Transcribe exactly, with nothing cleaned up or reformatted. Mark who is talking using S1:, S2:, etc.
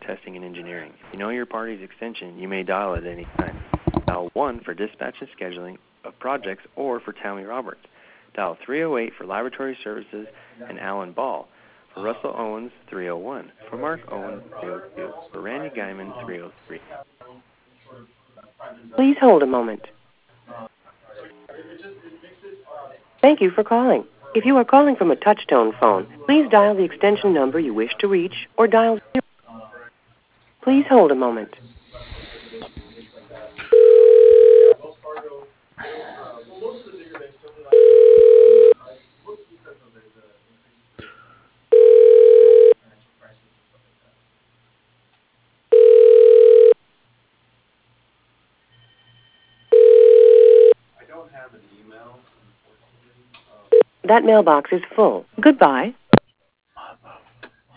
S1: testing and engineering. If you know your party's extension, you may dial it at any time. Dial one for dispatch and scheduling of projects or for Tammy Roberts. Dial three oh eight for laboratory services and Alan Ball. For Russell Owens, three oh one. For Mark Owens, three oh two. For Randy Guyman, three oh three.
S2: Please hold a moment. Thank you for calling. If you are calling from a touch-tone phone, please dial the extension number you wish to reach or dial zero. Please hold a moment. That mailbox is full. Goodbye.